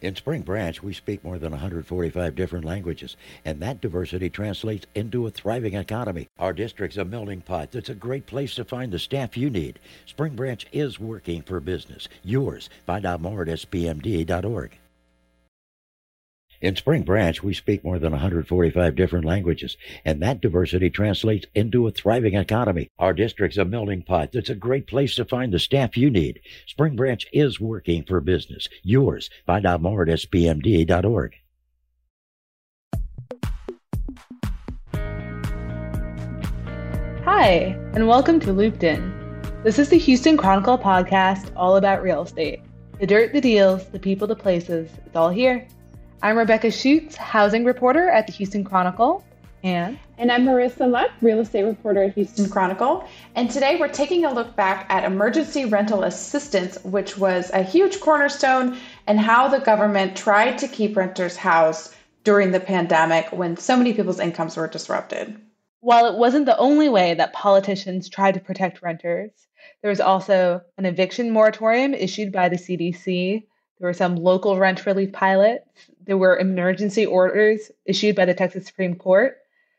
In Spring Branch, we speak more than 145 different languages, and that diversity translates into a thriving economy. Our district's a melting pot that's a great place to find the staff you need. Spring Branch is working for business. Yours. Find out more at spmd.org. In Spring Branch, we speak more than 145 different languages, and that diversity translates into a thriving economy. Our district's a melting pot that's a great place to find the staff you need. Spring Branch is working for business. Yours. Find out more at spmd.org. Hi, and welcome to Looped In. This is the Houston Chronicle podcast all about real estate. The dirt, the deals, the people, the places, it's all here. I'm Rebecca Schutz, housing reporter at the Houston Chronicle. And I'm Marissa Luck, real estate reporter at Houston Chronicle. And today we're taking a look back at emergency rental assistance, which was a huge cornerstone, and how the government tried to keep renters housed during the pandemic when so many people's incomes were disrupted. While it wasn't the only way that politicians tried to protect renters, there was also an eviction moratorium issued by the CDC. There were some local rent relief pilots. There were emergency orders issued by the Texas Supreme Court.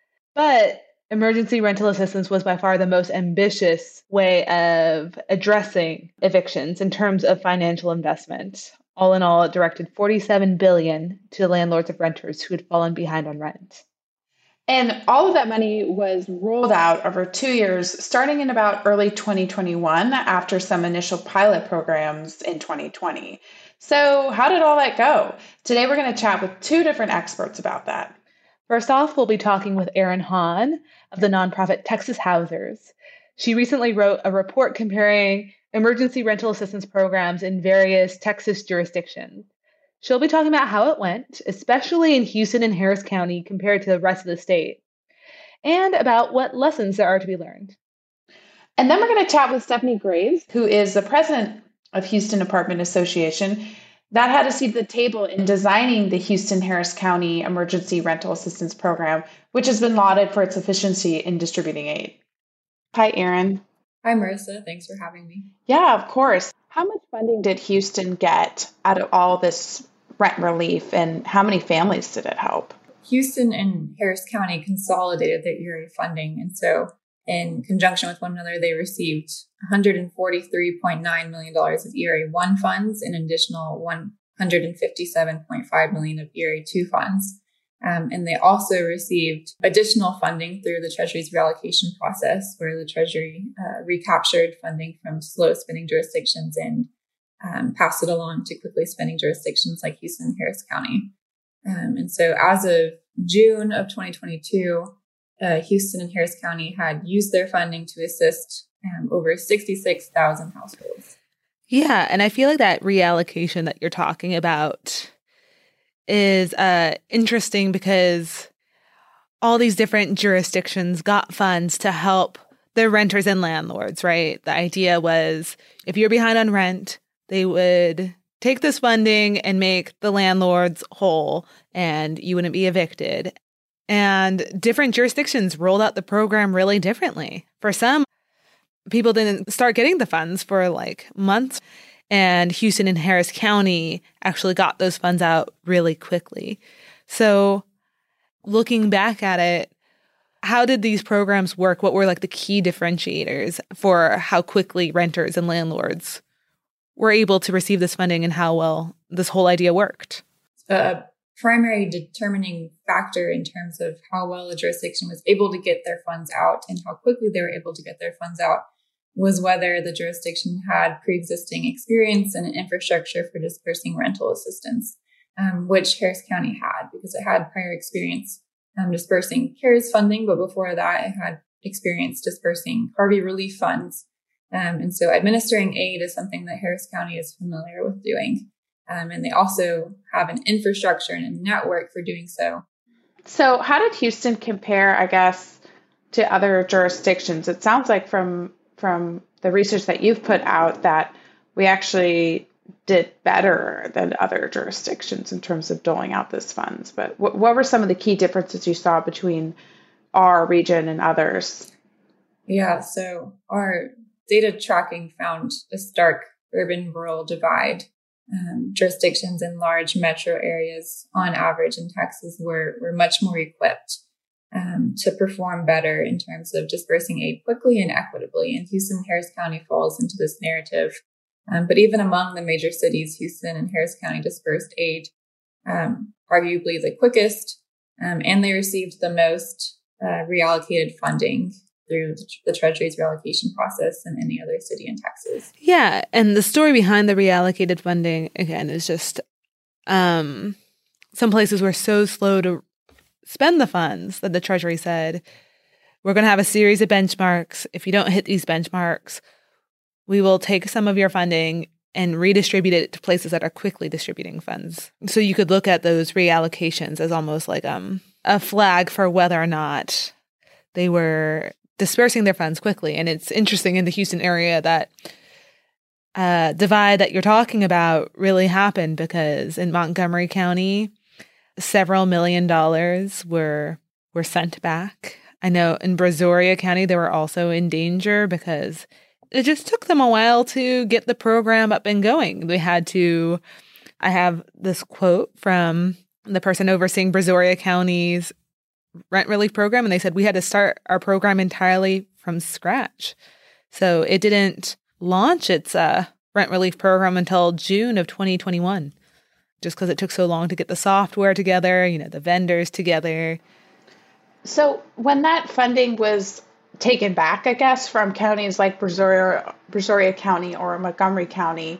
But emergency rental assistance was by far the most ambitious way of addressing evictions in terms of financial investment. All in all, it directed $47 billion to landlords of renters who had fallen behind on rent. And all of that money was rolled out over 2 years, starting in about early 2021 after some initial pilot programs in 2020. So how did all that go? Today, we're going to chat with two different experts about that. First off, we'll be talking with Erin Hahn of the nonprofit Texas Housers. She recently wrote a report comparing emergency rental assistance programs in various Texas jurisdictions. She'll be talking about how it went, especially in Houston and Harris County compared to the rest of the state, and about what lessons there are to be learned. And then we're going to chat with Stephanie Graves, who is the president of Houston Apartment Association, that had a seat at the table in designing the Houston-Harris County Emergency Rental Assistance Program, which has been lauded for its efficiency in distributing aid. Hi, Erin. Hi, Marissa. Thanks for having me. Yeah, of course. How much funding did Houston get out of all this rent relief, and how many families did it help? Houston and Harris County consolidated their ERA funding, and so in conjunction with one another, they received $143.9 million of ERA 1 funds and an additional $157.5 million of ERA 2 funds. And they also received additional funding through the Treasury's reallocation process, where the Treasury recaptured funding from slow spending jurisdictions and passed it along to quickly spending jurisdictions like Houston and Harris County. And so as of June of 2022, Houston and Harris County had used their funding to assist over 66,000 households. Yeah, and I feel like that reallocation that you're talking about is interesting because all these different jurisdictions got funds to help the renters and landlords, right? The idea was if you're behind on rent, they would take this funding and make the landlords whole and you wouldn't be evicted. And different jurisdictions rolled out the program really differently. For some, people didn't start getting the funds for like months. And Houston and Harris County actually got those funds out really quickly. So looking back at it, how did these programs work? What were like the key differentiators for how quickly renters and landlords were able to receive this funding and how well this whole idea worked? Primary determining factor in terms of how well a jurisdiction was able to get their funds out and how quickly they were able to get their funds out was whether the jurisdiction had pre-existing experience and an infrastructure for dispersing rental assistance, which Harris County had because it had prior experience dispersing CARES funding, but before that it had experience dispersing Harvey relief funds. And so administering aid is something that Harris County is familiar with doing. And they also have an infrastructure and a network for doing so. So how did Houston compare, I guess, to other jurisdictions? It sounds like from the research that you've put out that we actually did better than other jurisdictions in terms of doling out these funds. But what were some of the key differences you saw between our region and others? Yeah, so our data tracking found a stark urban-rural divide jurisdictions in large metro areas on average in Texas were much more equipped to perform better in terms of dispersing aid quickly and equitably. And Houston and Harris County falls into this narrative. But even among the major cities, Houston and Harris County dispersed aid arguably the quickest, and they received the most reallocated funding through the Treasury's reallocation process than any other city in Texas. Yeah, and the story behind the reallocated funding, again, is just some places were so slow to spend the funds that the Treasury said, we're going to have a series of benchmarks. If you don't hit these benchmarks, we will take some of your funding and redistribute it to places that are quickly distributing funds. So you could look at those reallocations as almost like a flag for whether or not they were dispersing their funds quickly. And it's interesting in the Houston area that divide that you're talking about really happened because in Montgomery County, several $1 million were sent back. I know in Brazoria County, they were also in danger because it just took them a while to get the program up and going. They had to, I have this quote from the person overseeing Brazoria County's rent relief program, and they said, we had to start our program entirely from scratch. So it didn't launch its rent relief program until June of 2021, just because it took so long to get the software together, the vendors together. So when that funding was taken back, I guess, from counties like Brazoria County or Montgomery County,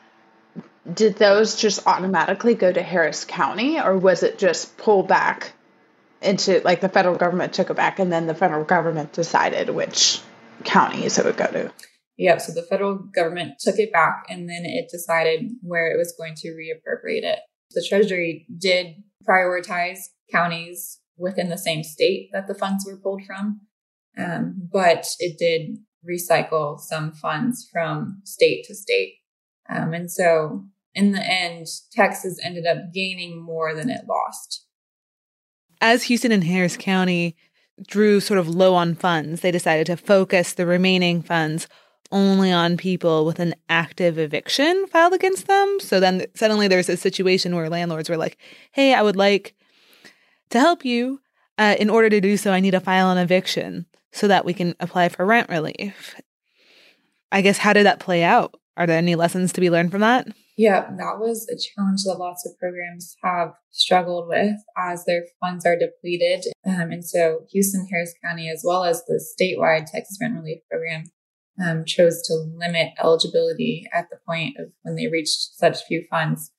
did those just automatically go to Harris County, or was it just pulled back into, like, the federal government took it back and then the federal government decided which counties it would go to? Yeah, so the federal government took it back and then it decided where it was going to reappropriate it. The Treasury did prioritize counties within the same state that the funds were pulled from, but it did recycle some funds from state to state. And so in the end, Texas ended up gaining more than it lost. As Houston and Harris County drew sort of low on funds, they decided to focus the remaining funds only on people with an active eviction filed against them. So then suddenly there's a situation where landlords were like, hey, I would like to help you. In order to do so, I need to file an eviction so that we can apply for rent relief. I guess, how did that play out? Are there any lessons to be learned from that? Yeah, that was a challenge that lots of programs have struggled with as their funds are depleted. And so Houston, Harris County, as well as the statewide Texas Rent Relief Program, chose to limit eligibility at the point of when they reached such few funds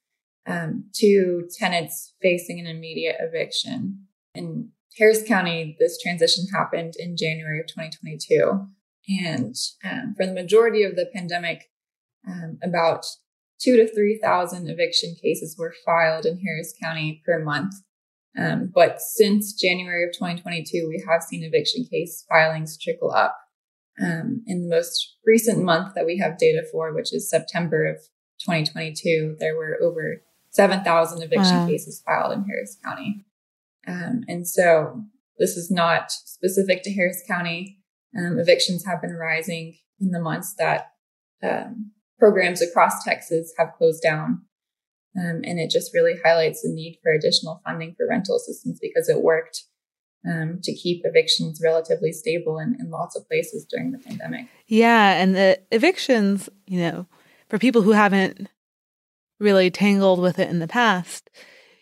to tenants facing an immediate eviction. In Harris County, this transition happened in January of 2022. And for the majority of the pandemic, about 2,000 to 3,000 eviction cases were filed in Harris County per month. But since January of 2022, we have seen eviction case filings trickle up. In the most recent month that we have data for, which is September of 2022, there were over 7,000 eviction cases filed in Harris County. And so this is not specific to Harris County. Evictions have been rising in the months that programs across Texas have closed down. And it just really highlights the need for additional funding for rental assistance because it worked to keep evictions relatively stable in lots of places during the pandemic. Yeah, and the evictions, for people who haven't really tangled with it in the past,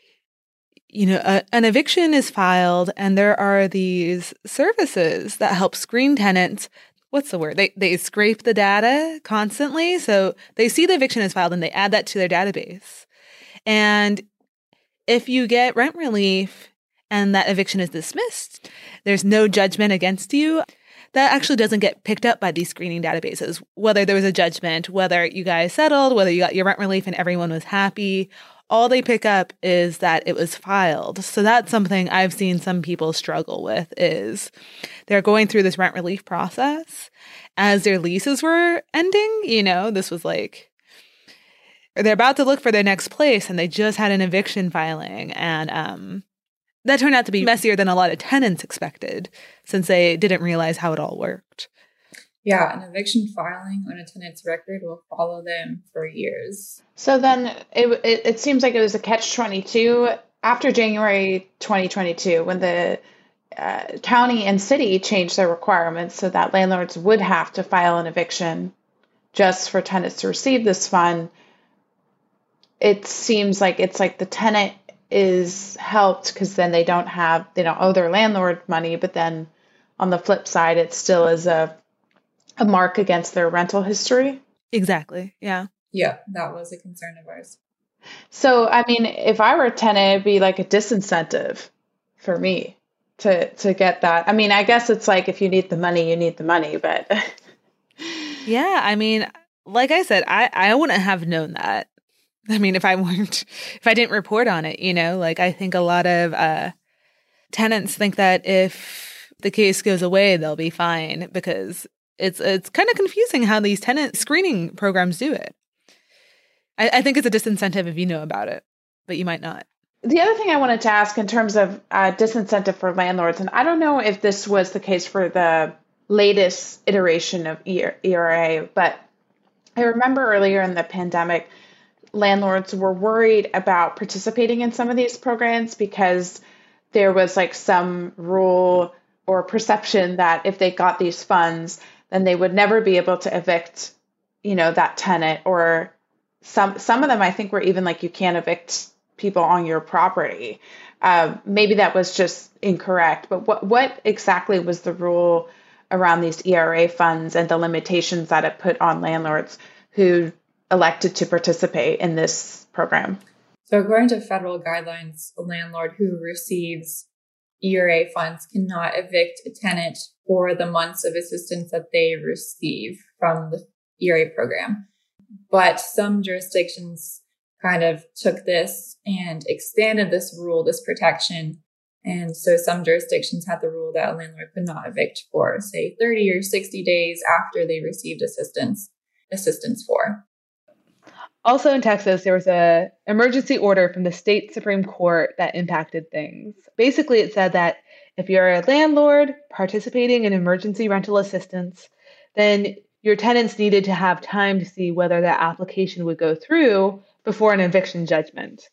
an eviction is filed and there are these services that help screen tenants. What's the word? They scrape the data constantly. So they see the eviction is filed and they add that to their database. And if you get rent relief and that eviction is dismissed, there's no judgment against you. That actually doesn't get picked up by these screening databases, whether there was a judgment, whether you guys settled, whether you got your rent relief and everyone was happy. All they pick up is that it was filed. So that's something I've seen some people struggle with is they're going through this rent relief process as their leases were ending. This was like they're about to look for their next place and they just had an eviction filing. And that turned out to be messier than a lot of tenants expected since they didn't realize how it all worked. Yeah, an eviction filing on a tenant's record will follow them for years. So then it seems like it was a catch-22 after January 2022 when the county and city changed their requirements so that landlords would have to file an eviction just for tenants to receive this fund. It seems like it's like the tenant is helped because then they don't owe their landlord money, but then on the flip side, it still is a mark against their rental history. Exactly. Yeah. Yeah, that was a concern of ours. So, I mean, if I were a tenant, it'd be like a disincentive for me to get that. I mean, I guess it's like if you need the money, you need the money, but yeah, I mean, like I said, I wouldn't have known that. I mean, if I didn't report on it, like I think a lot of tenants think that if the case goes away, they'll be fine because it's kind of confusing how these tenant screening programs do it. I think it's a disincentive if you know about it, but you might not. The other thing I wanted to ask in terms of disincentive for landlords, and I don't know if this was the case for the latest iteration of ERA, but I remember earlier in the pandemic, landlords were worried about participating in some of these programs because there was like some rule or perception that if they got these funds, then they would never be able to evict, that tenant, or some of them I think were even like you can't evict people on your property. Maybe that was just incorrect, but what exactly was the rule around these ERA funds and the limitations that it put on landlords who elected to participate in this program? So according to federal guidelines, a landlord who receives ERA funds cannot evict a tenant for the months of assistance that they receive from the ERA program. But some jurisdictions kind of took this and expanded this rule, this protection. And so some jurisdictions had the rule that a landlord could not evict for, say, 30 or 60 days after they received assistance for. Also in Texas, there was an emergency order from the state Supreme Court that impacted things. Basically, it said that if you're a landlord participating in emergency rental assistance, then your tenants needed to have time to see whether that application would go through before an eviction judgment.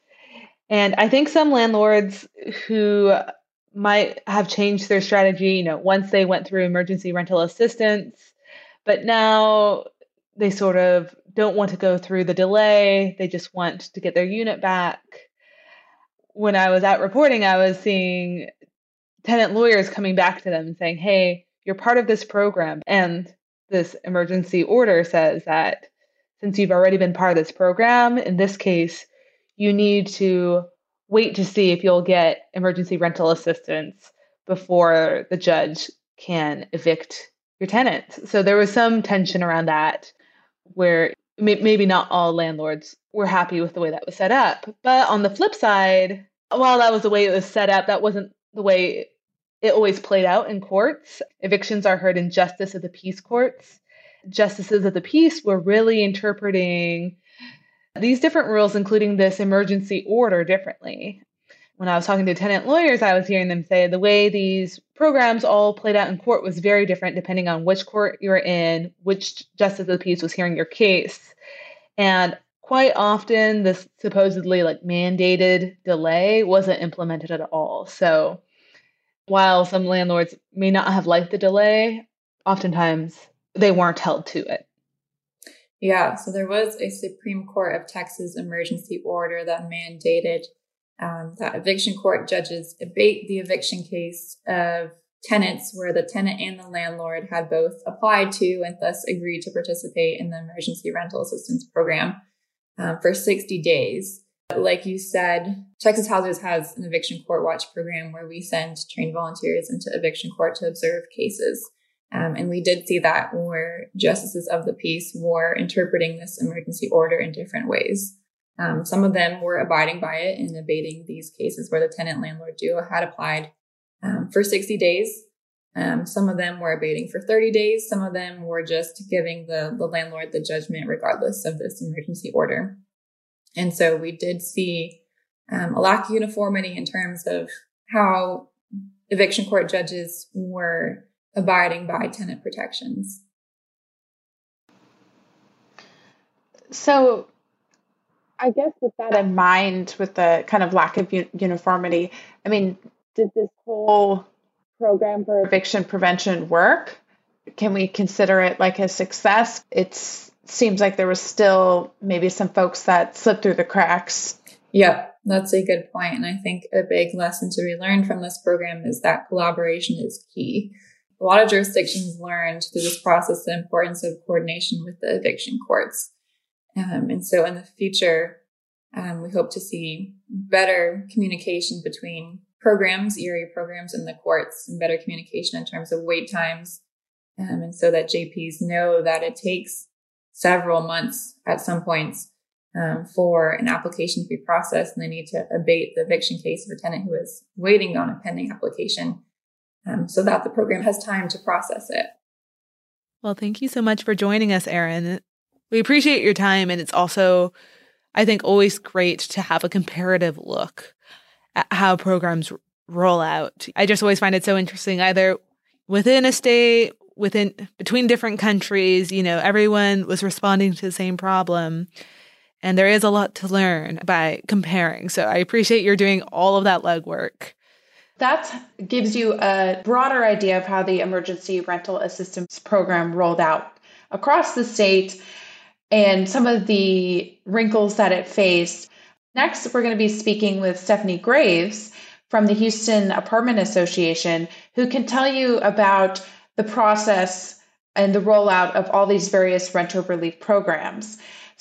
And I think some landlords who might have changed their strategy, once they went through emergency rental assistance, but now they sort of don't want to go through the delay. They just want to get their unit back. When I was out reporting, I was seeing tenant lawyers coming back to them and saying, hey, you're part of this program. And this emergency order says that since you've already been part of this program, in this case, you need to wait to see if you'll get emergency rental assistance before the judge can evict your tenant. So there was some tension around that where maybe not all landlords were happy with the way that was set up. But on the flip side, while that was the way it was set up, that wasn't the way it always played out in courts. Evictions are heard in justice of the peace courts. Justices of the peace were really interpreting these different rules, including this emergency order, differently. When I was talking to tenant lawyers, I was hearing them say the way these programs all played out in court was very different depending on which court you're in, which justice of the peace was hearing your case. And quite often, this supposedly mandated delay wasn't implemented at all. So while some landlords may not have liked the delay, oftentimes they weren't held to it. Yeah, so there was a Supreme Court of Texas emergency order that mandated that eviction court judges abate the eviction case of tenants where the tenant and the landlord had both applied to and thus agreed to participate in the emergency rental assistance program for 60 days. Like you said, Texas Housers has an eviction court watch program where we send trained volunteers into eviction court to observe cases. And we did see that where justices of the peace were interpreting this emergency order in different ways. Some of them were abiding by it and abating these cases where the tenant-landlord duo had applied for 60 days. Some of them were abating for 30 days. Some of them were just giving the landlord the judgment regardless of this emergency order. And so we did see a lack of uniformity in terms of how eviction court judges were abiding by tenant protections. So I guess with that in mind, with the kind of lack of uniformity, I mean, did this whole program for eviction prevention work? Can we consider it like a success? It seems like there was still maybe some folks that slipped through the cracks. Yep, that's a good point. And I think a big lesson to be learned from this program is that collaboration is key. A lot of jurisdictions learned through this process the importance of coordination with the eviction courts. And so in the future, we hope to see better communication between programs, ERA programs, and the courts, and better communication in terms of wait times. And so that JPs know that it takes several months at some points for an application to be processed, and they need to abate the eviction case of a tenant who is waiting on a pending application so that the program has time to process it. Well, thank you so much for joining us, Erin. We appreciate your time, and it's also, I think, always great to have a comparative look at how programs roll out. I just always find it so interesting, either within a state, between different countries, everyone was responding to the same problem. And there is a lot to learn by comparing. So I appreciate you're doing all of that legwork. That gives you a broader idea of how the emergency rental assistance program rolled out across the state and some of the wrinkles that it faced. Next, we're going to be speaking with Stephanie Graves from the Houston Apartment Association, who can tell you about the process and the rollout of all these various renter relief programs.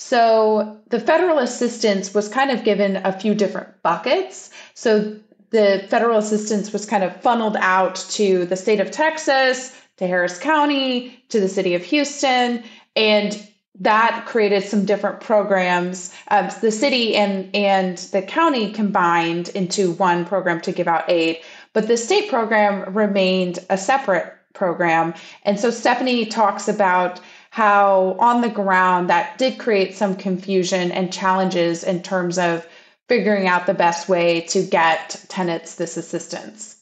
So the federal assistance was kind of given a few different buckets. So the federal assistance was kind of funneled out to the state of Texas, to Harris County, to the city of Houston, and that created some different programs. The city and the county combined into one program to give out aid, but the state program remained a separate program. And so Stephanie talks about how on the ground that did create some confusion and challenges in terms of figuring out the best way to get tenants this assistance.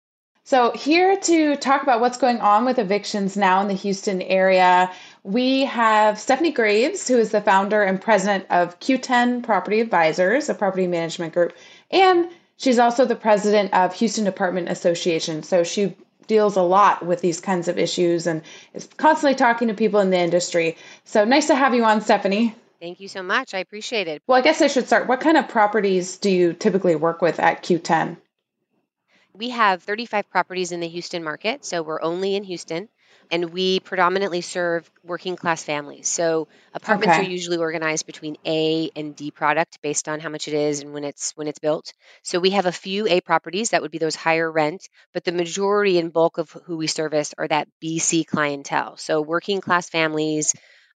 So here to talk about what's going on with evictions now in the Houston area, we have Stephanie Graves, who is the founder and president of Q10 Property Advisors, a property management group, and she's also the president of Houston Apartment Association. So she deals a lot with these kinds of issues and is constantly talking to people in the industry. So nice to have you on, Stephanie. Thank you so much. I appreciate it. Well, I guess I should start. What kind of properties do you typically work with at Q10? We have 35 properties in the Houston market, so we're only in Houston, and we predominantly serve working class families. So apartments are usually organized between A and D product based on how much it is and when it's built. So we have a few A properties that would be those higher rent, but the majority and bulk of who we service are that BC clientele. So working class families,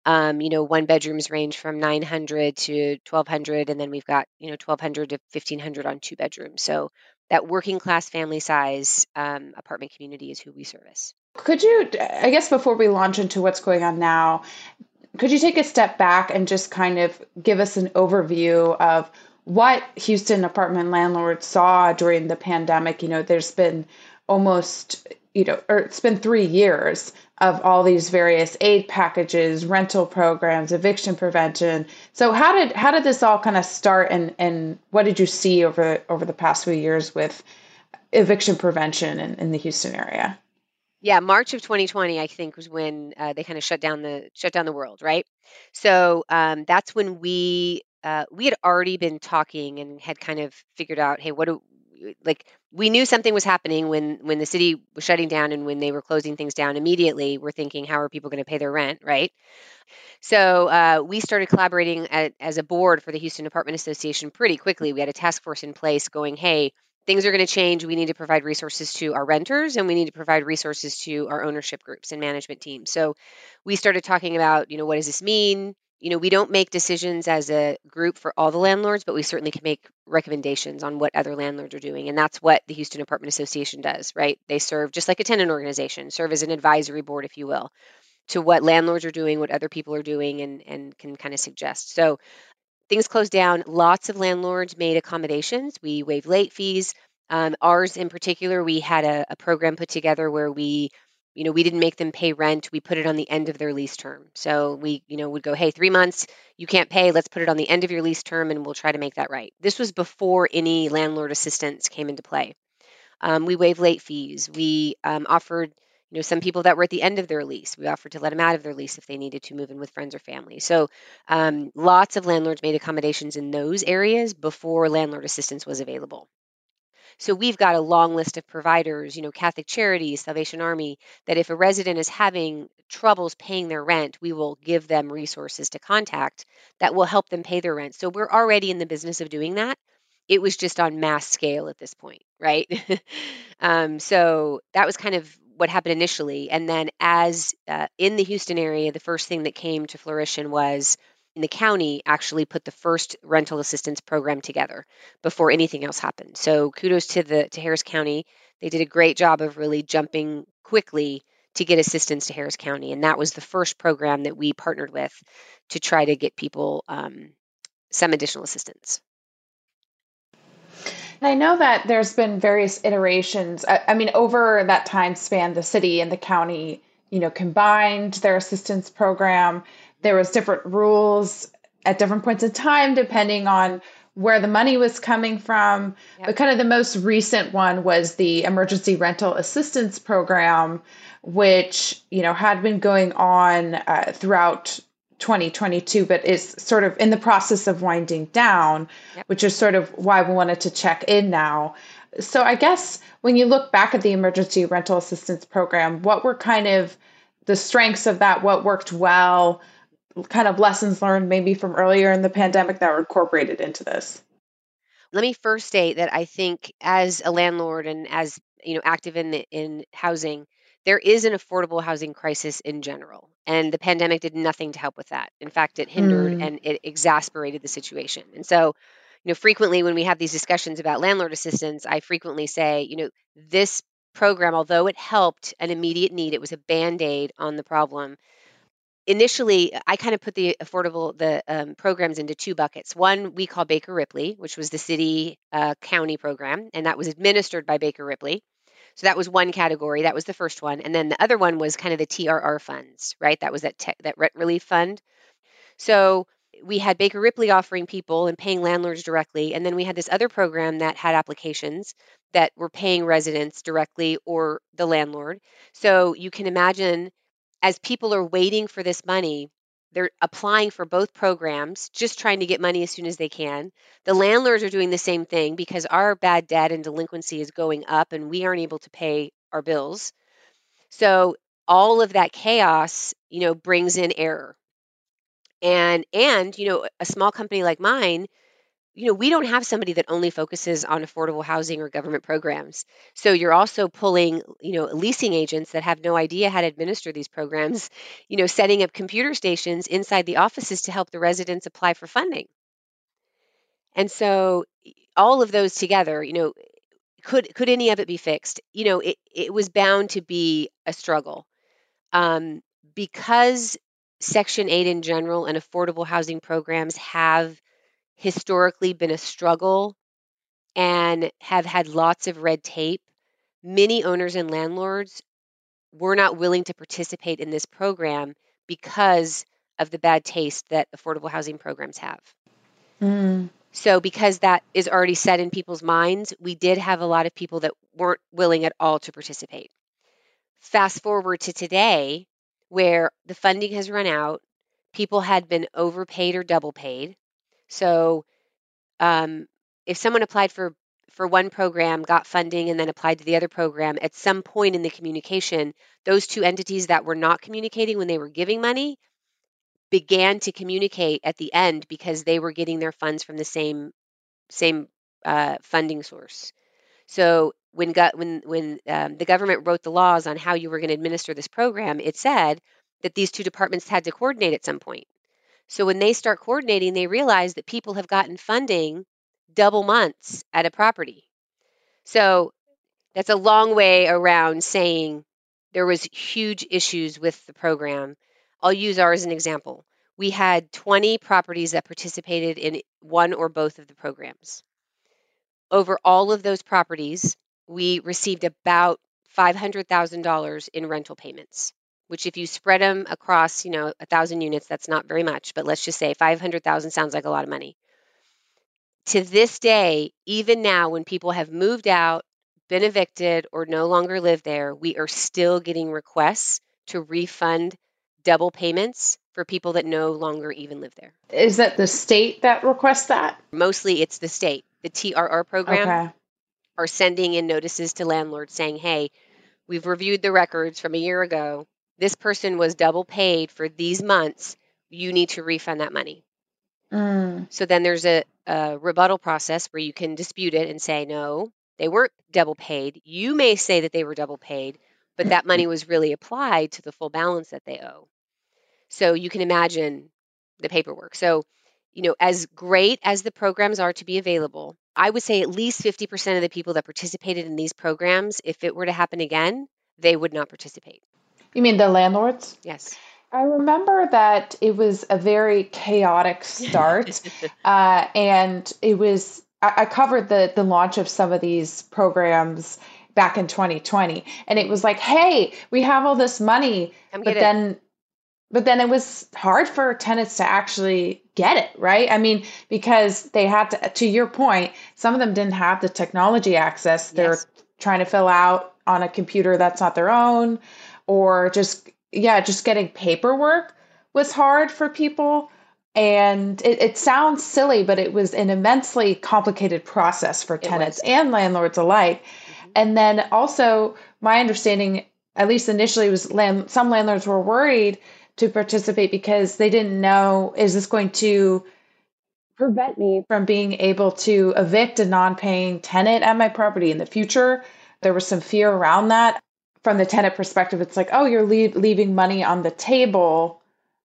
one bedrooms range from 900 to 1,200, and then we've got 1,200 to 1,500 on two bedrooms. So that working class family size apartment community is who we service. Could you, I guess before we launch into what's going on now, could you take a step back and just kind of give us an overview of what Houston apartment landlords saw during the pandemic? There's been almost, it's been 3 years of all these various aid packages, rental programs, eviction prevention. So how did this all kind of start, and what did you see over the past few years with eviction prevention in the Houston area? Yeah, March of 2020, I think, was when they kind of shut down the world, right? So that's when we had already been talking and had kind of figured out, hey, we knew something was happening when the city was shutting down and when they were closing things down immediately. We're thinking, how are people going to pay their rent, right? So we started collaborating as a board for the Houston Apartment Association pretty quickly. We had a task force in place going, hey, things are going to change. We need to provide resources to our renters, and we need to provide resources to our ownership groups and management teams. So we started talking about, what does this mean? We don't make decisions as a group for all the landlords, but we certainly can make recommendations on what other landlords are doing. And that's what the Houston Apartment Association does, right? They serve just like a tenant organization, serve as an advisory board, if you will, to what landlords are doing, what other people are doing, and can kind of suggest. So things closed down. Lots of landlords made accommodations. We waived late fees. Ours in particular, we had a program put together where we We didn't make them pay rent. We put it on the end of their lease term. So we, would go, hey, 3 months, you can't pay. Let's put it on the end of your lease term and we'll try to make that right. This was before any landlord assistance came into play. We waived late fees. We offered, some people that were at the end of their lease, we offered to let them out of their lease if they needed to move in with friends or family. So lots of landlords made accommodations in those areas before landlord assistance was available. So we've got a long list of providers, Catholic Charities, Salvation Army, that if a resident is having troubles paying their rent, we will give them resources to contact that will help them pay their rent. So we're already in the business of doing that. It was just on mass scale at this point, right? So that was kind of what happened initially. And then as in the Houston area, the first thing that came to fruition was the county actually put the first rental assistance program together before anything else happened. So kudos to Harris County. They did a great job of really jumping quickly to get assistance to Harris County. And that was the first program that we partnered with to try to get people some additional assistance. And I know that there's been various iterations. I mean, over that time span, the city and the county, combined their assistance program. There was different rules at different points in time, depending on where the money was coming from. Yep. But kind of the most recent one was the Emergency Rental Assistance Program, which, had been going on throughout 2022, but is sort of in the process of winding down, yep. which is sort of why we wanted to check in now. So I guess when you look back at the Emergency Rental Assistance Program, what were kind of the strengths of that? What worked well? Kind of lessons learned maybe from earlier in the pandemic that were incorporated into this? Let me first state that I think as a landlord and as active in housing, there is an affordable housing crisis in general, and the pandemic did nothing to help with that. In fact, it hindered and it exasperated the situation. And so, frequently when we have these discussions about landlord assistance, I frequently say, this program, although it helped an immediate need, it was a Band-Aid on the problem. Initially, I kind of put the programs into two buckets. One we call Baker Ripley, which was the city county program, and that was administered by Baker Ripley. So that was one category. That was the first one. And then the other one was kind of the TRR funds, right? That was that rent relief fund. So we had Baker Ripley offering people and paying landlords directly. And then we had this other program that had applications that were paying residents directly or the landlord. So you can imagine, as people are waiting for this money, they're applying for both programs, just trying to get money as soon as they can. The landlords are doing the same thing because our bad debt and delinquency is going up and we aren't able to pay our bills. So all of that chaos, brings in error. And a small company like mine, we don't have somebody that only focuses on affordable housing or government programs. So you're also pulling, leasing agents that have no idea how to administer these programs, setting up computer stations inside the offices to help the residents apply for funding. And so all of those together, could any of it be fixed? It was bound to be a struggle. Because Section 8 in general and affordable housing programs have historically been a struggle and have had lots of red tape, many owners and landlords were not willing to participate in this program because of the bad taste that affordable housing programs have. So because that is already set in people's minds, we did have a lot of people that weren't willing at all to participate. Fast forward to today, where the funding has run out, people had been overpaid or double paid. So if someone applied for one program, got funding, and then applied to the other program, at some point in the communication, those two entities that were not communicating when they were giving money began to communicate at the end because they were getting their funds from the same funding source. So when the government wrote the laws on how you were going to administer this program, it said that these two departments had to coordinate at some point. So when they start coordinating, they realize that people have gotten funding double months at a property. So that's a long way around saying there was huge issues with the program. I'll use ours as an example. We had 20 properties that participated in one or both of the programs. Over all of those properties, we received about $500,000 in rental payments, which if you spread them across, 1,000 units, that's not very much, but let's just say 500,000 sounds like a lot of money. To this day, even now when people have moved out, been evicted, or no longer live there, we are still getting requests to refund double payments for people that no longer even live there. Is that the state that requests that? Mostly it's the state. The TRR program are sending in notices to landlords saying, hey, we've reviewed the records from a year ago. This person was double paid for these months. You need to refund that money. So then there's a rebuttal process where you can dispute it and say, no, they weren't double paid. You may say that they were double paid, but that money was really applied to the full balance that they owe. So you can imagine the paperwork. So, as great as the programs are to be available, I would say at least 50% of the people that participated in these programs, if it were to happen again, they would not participate. You mean the landlords? Yes. I remember that it was a very chaotic start. And it was, I covered the launch of some of these programs back in 2020. And it was like, hey, we have all this money. But then it was hard for tenants to actually get it, right? I mean, because they had to your point, some of them didn't have the technology access. They're trying to fill out on a computer that's not their own, or just getting paperwork was hard for people. And it sounds silly, but it was an immensely complicated process for tenants and landlords alike. Mm-hmm. And then also my understanding, at least initially, was some landlords were worried to participate because they didn't know, is this going to prevent me from being able to evict a non-paying tenant at my property in the future? There was some fear around that. From the tenant perspective, it's like, oh, you're leaving money on the table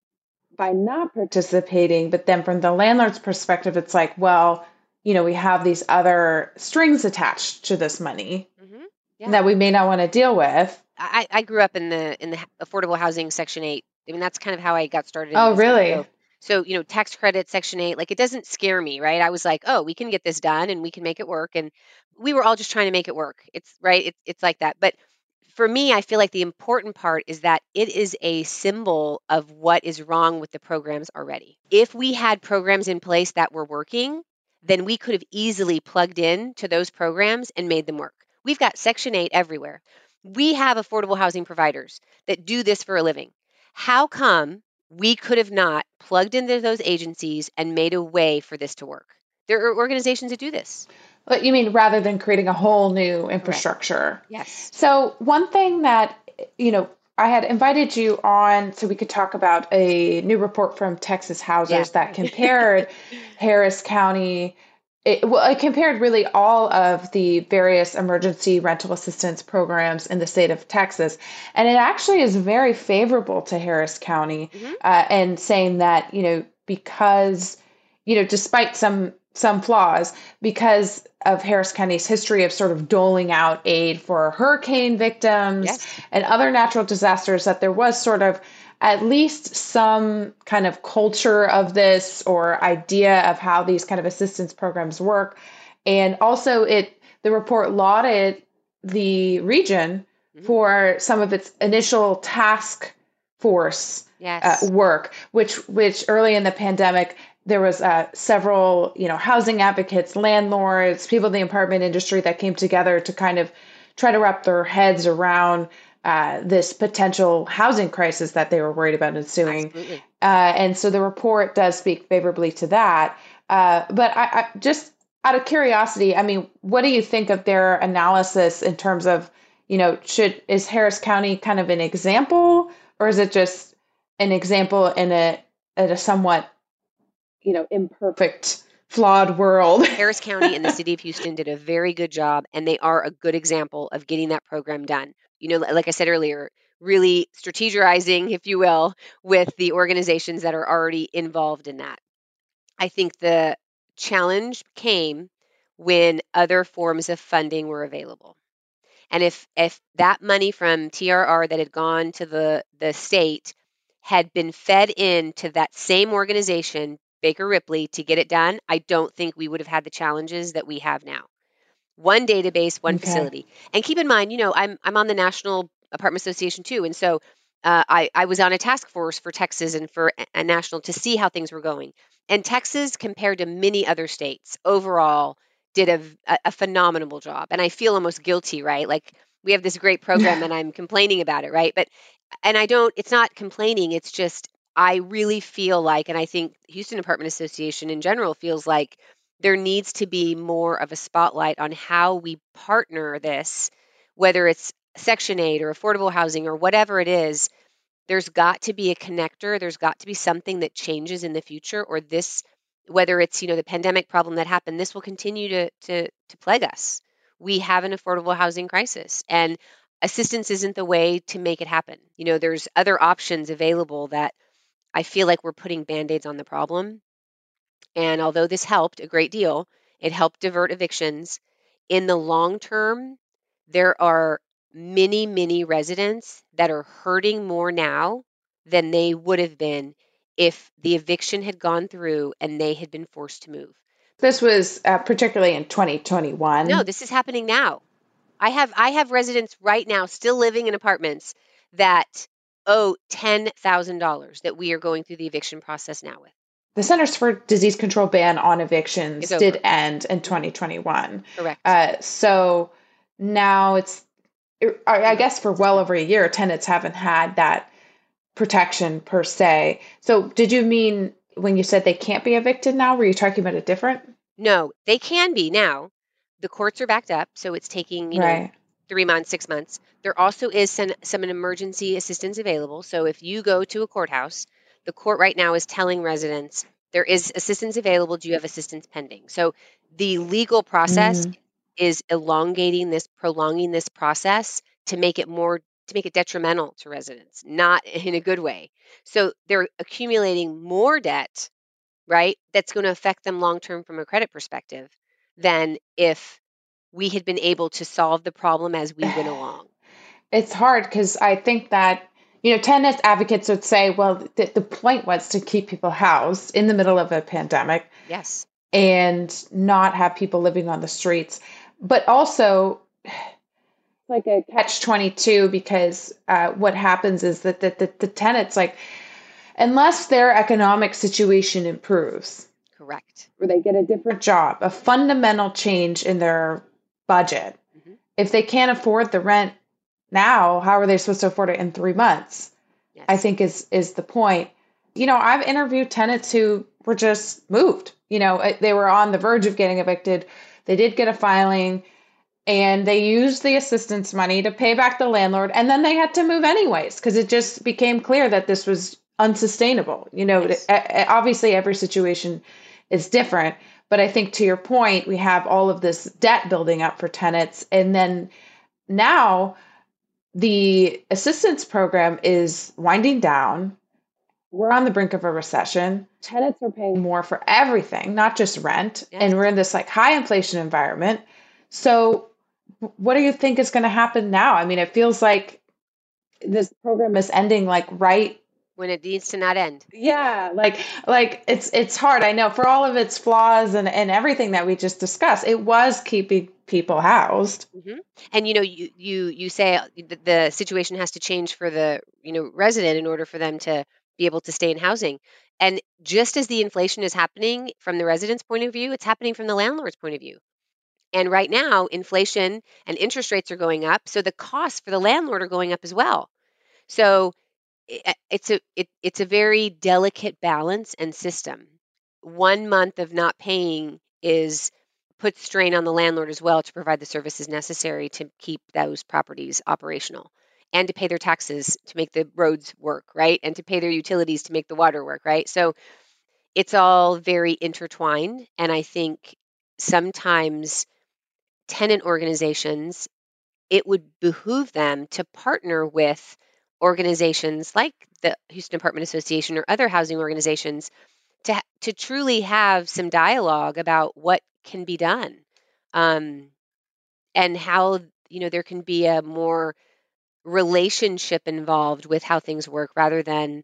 by not participating. But then from the landlord's perspective, it's like, well, we have these other strings attached to this money that we may not want to deal with. I grew up in the affordable housing Section 8. I mean, that's kind of how I got started. Oh, really? So, tax credit, Section 8, like it doesn't scare me, right? I was like, oh, we can get this done and we can make it work. And we were all just trying to make it work. It's right. It's like that. But for me, I feel like the important part is that it is a symbol of what is wrong with the programs already. If we had programs in place that were working, then we could have easily plugged in to those programs and made them work. We've got Section 8 everywhere. We have affordable housing providers that do this for a living. How come we could have not plugged into those agencies and made a way for this to work? There are organizations that do this. But you mean rather than creating a whole new infrastructure? Correct. Yes. So one thing that, I had invited you on so we could talk about a new report from Texas Housers that compared Harris County. It compared really all of the various emergency rental assistance programs in the state of Texas. And it actually is very favorable to Harris County, and saying that, because, despite some flaws, because of Harris County's history of sort of doling out aid for hurricane victims and other natural disasters, that there was sort of at least some kind of culture of this or idea of how these kind of assistance programs work. And also the report lauded the region for some of its initial task force work, which early in the pandemic, there was several, housing advocates, landlords, people in the apartment industry that came together to kind of try to wrap their heads around this potential housing crisis that they were worried about ensuing. And so the report does speak favorably to that. But I just out of curiosity, I mean, what do you think of their analysis in terms of, is Harris County kind of an example, or is it just an example in a somewhat imperfect, flawed world? Harris County and the city of Houston did a very good job, and they are a good example of getting that program done. Like I said earlier, really strategizing, if you will, with the organizations that are already involved in that. I think the challenge came when other forms of funding were available. And if that money from TRR that had gone to the state had been fed into that same organization, Baker Ripley, to get it done, I don't think we would have had the challenges that we have now. one database, one Okay. facility. And keep in mind, I'm on the National Apartment Association too, and so I was on a task force for Texas and for a national to see how things were going. And Texas, compared to many other states, overall did a phenomenal job. And I feel almost guilty, right? Like we have this great program, and I'm complaining about it, right? It's not complaining. It's just I really feel like, and I think Houston Apartment Association in general feels like there needs to be more of a spotlight on how we partner this, whether it's Section 8 or affordable housing or whatever it is. There's got to be a connector. There's got to be something that changes in the future, or this, whether it's, the pandemic problem that happened, this will continue to plague us. We have an affordable housing crisis, and assistance isn't the way to make it happen. There's other options available that I feel like we're putting Band-Aids on the problem. And although this helped a great deal, it helped divert evictions. In the long term, there are many, many residents that are hurting more now than they would have been if the eviction had gone through and they had been forced to move. This was particularly in 2021. No, this is happening now. I have residents right now still living in apartments that owe $10,000 that we are going through the eviction process now with. The Centers for Disease Control ban on evictions It's over. did end in 2021. Correct. So now I guess for well over a year, tenants haven't had that protection per se. So did you mean when you said they can't be evicted now? Were you talking about a different? No, they can be now. The courts are backed up, so it's taking, Right. 3 months, 6 months. There also is some emergency assistance available. So if you go to a courthouse, the court right now is telling residents there is assistance available. Do you have assistance pending? So the legal process is prolonging this process to make it detrimental to residents, not in a good way. So they're accumulating more debt, right? That's going to affect them long term from a credit perspective than if we had been able to solve the problem as we went along. It's hard because I think that, tenant advocates would say, well, the point was to keep people housed in the middle of a pandemic. Yes. And not have people living on the streets. But also, like a catch-22, because what happens is that the tenants, unless their economic situation improves, Correct. or they get a different job, a fundamental change in their budget, if they can't afford the rent now, how are they supposed to afford it in 3 months? Yes. I think is the point. I've interviewed tenants who were just moved. They were on the verge of getting evicted. They did get a filing, and they used the assistance money to pay back the landlord, and then they had to move anyways because it just became clear that this was unsustainable. Yes. Obviously every situation is different, but I think to your point, we have all of this debt building up for tenants, and then now the assistance program is winding down. We're on the brink of a recession. Tenants are paying more for everything, not just rent. Yes. And we're in this high inflation environment. So what do you think is going to happen now? I mean, it feels like this program is ending right when it needs to not end. Yeah. It's hard. I know, for all of its flaws and everything that we just discussed, it was keeping people housed. Mm-hmm. And, you say the situation has to change for the, resident in order for them to be able to stay in housing. And just as the inflation is happening from the resident's point of view, it's happening from the landlord's point of view. And right now, inflation and interest rates are going up. So the costs for the landlord are going up as well. So it's a very delicate balance and system. 1 month of not paying puts strain on the landlord as well to provide the services necessary to keep those properties operational and to pay their taxes to make the roads work, right? And to pay their utilities to make the water work, right? So it's all very intertwined. And I think sometimes tenant organizations, it would behoove them to partner with organizations like the Houston Apartment Association or other housing organizations to truly have some dialogue about what can be done, and how there can be a more relationship involved with how things work rather than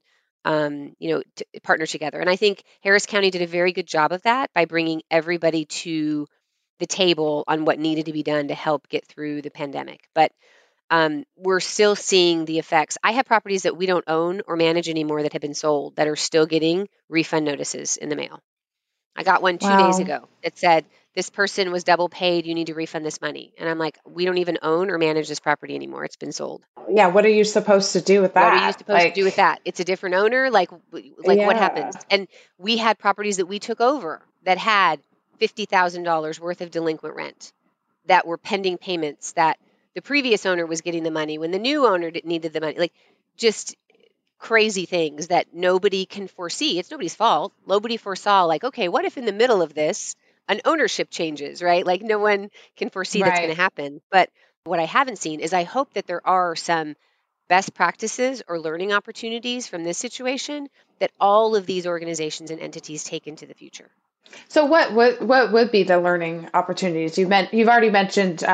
to partner together. And I think Harris County did a very good job of that by bringing everybody to the table on what needed to be done to help get through the pandemic. But we're still seeing the effects. I have properties that we don't own or manage anymore that have been sold that are still getting refund notices in the mail. I got one 2 days ago that said, this person was double paid. You need to refund this money. And I'm like, we don't even own or manage this property anymore. It's been sold. Yeah. What are you supposed to do with that? What are you supposed to do with that? It's a different owner. Like what happens? And we had properties that we took over that had $50,000 worth of delinquent rent that were pending payments, that the previous owner was getting the money when the new owner needed the money. Like, just crazy things that nobody can foresee. It's nobody's fault. Nobody foresaw, like, okay, what if in the middle of this, an ownership changes, right? Like, no one can foresee that's going to happen. But what I haven't seen is, I hope that there are some best practices or learning opportunities from this situation that all of these organizations and entities take into the future. So what would be the learning opportunities? You've already mentioned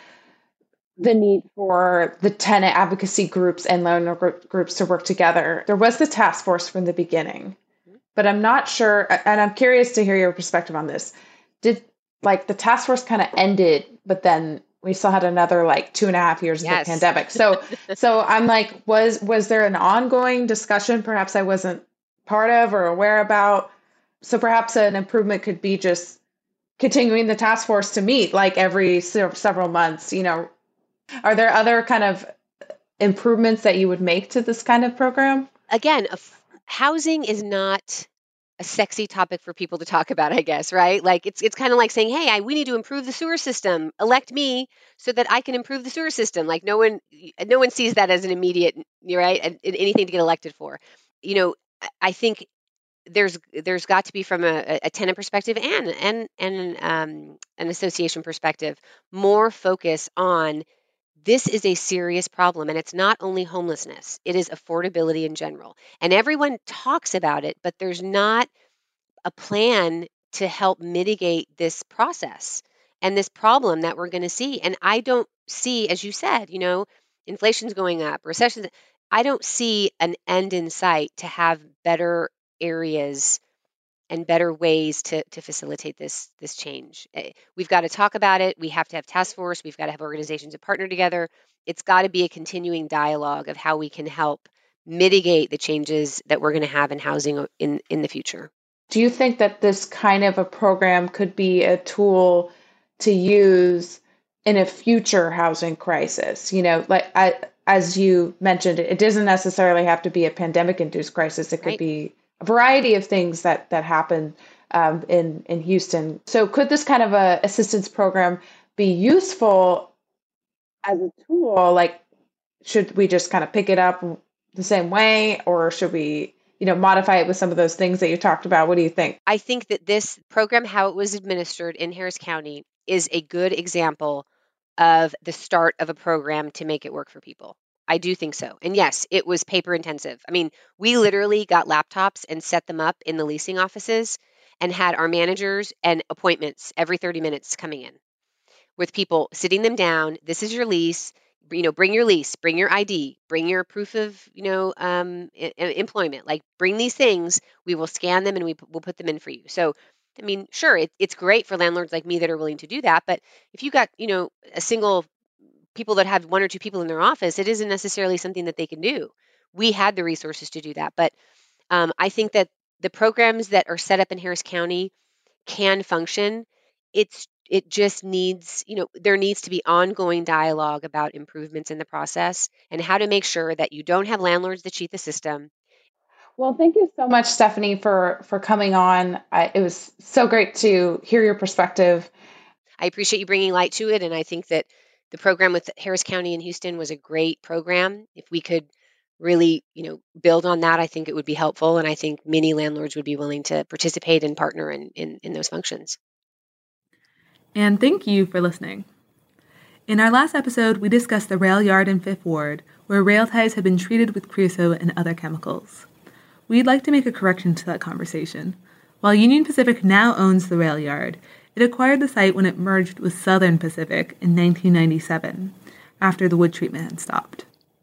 the need for the tenant advocacy groups and landlord groups to work together. There was the task force from the beginning, but I'm not sure, and I'm curious to hear your perspective on this. Did the task force kind of ended, but then we still had another 2.5 years of the pandemic. So I'm like, was there an ongoing discussion perhaps I wasn't part of or aware about? So perhaps an improvement could be just continuing the task force to meet every several months, Are there other kind of improvements that you would make to this kind of program? Again, housing is not a sexy topic for people to talk about, I guess, right? Like, it's kind of like saying, hey, we need to improve the sewer system. Elect me so that I can improve the sewer system. Like, no one sees that as an immediate, right, and anything to get elected for. I think there's got to be, from a tenant perspective and an association perspective, more focus on, this is a serious problem, and it's not only homelessness, it is affordability in general. And everyone talks about it, but there's not a plan to help mitigate this process and this problem that we're going to see. And I don't see, as you said, inflation's going up, recessions. I don't see an end in sight to have better areas and better ways to facilitate this change. We've got to talk about it. We have to have task force. We've got to have organizations that partner together. It's got to be a continuing dialogue of how we can help mitigate the changes that we're going to have in housing in the future. Do you think that this kind of a program could be a tool to use in a future housing crisis? As you mentioned, it doesn't necessarily have to be a pandemic-induced crisis. It could be a variety of things that happen in Houston. So could this kind of a assistance program be useful as a tool? Should we just kind of pick it up the same way, or should we, modify it with some of those things that you talked about? What do you think? I think that this program, how it was administered in Harris County, is a good example of the start of a program to make it work for people. I do think so. And yes, it was paper intensive. I mean, we literally got laptops and set them up in the leasing offices and had our managers and appointments every 30 minutes coming in with people, sitting them down. This is your lease. Bring your lease, bring your ID, bring your proof of, employment. Bring these things. We will scan them and we'll put them in for you. So, I mean, sure, it's great for landlords like me that are willing to do that. But if you got, a single people that have one or two people in their office, it isn't necessarily something that they can do. We had the resources to do that. But I think that the programs that are set up in Harris County can function. It just needs, there needs to be ongoing dialogue about improvements in the process and how to make sure that you don't have landlords that cheat the system. Well, thank you so much, Stephanie, for coming on. It was so great to hear your perspective. I appreciate you bringing light to it. And I think that the program with Harris County and Houston was a great program. If we could really, build on that, I think it would be helpful. And I think many landlords would be willing to participate and partner in those functions. And thank you for listening. In our last episode, we discussed the rail yard in Fifth Ward, where rail ties have been treated with creosote and other chemicals. We'd like to make a correction to that conversation. While Union Pacific now owns the rail yard, it acquired the site when it merged with Southern Pacific in 1997, after the wood treatment had stopped.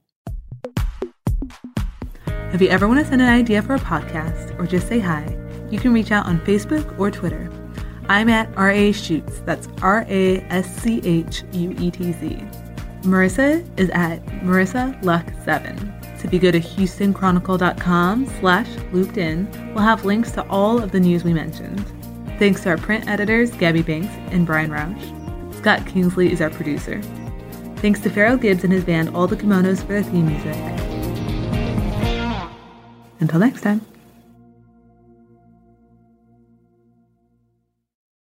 If you ever want to send an idea for a podcast or just say hi, you can reach out on Facebook or Twitter. I'm at RA Schutz. That's RASCHUETZ. Marissa is at Marissa Luck 7. So if you go to HoustonChronicle.com/looped-in, we'll have links to all of the news we mentioned. Thanks to our print editors, Gabby Banks and Brian Rausch. Scott Kingsley is our producer. Thanks to Pharoah Gibbs and his band All the Kimonos for the theme music. Until next time.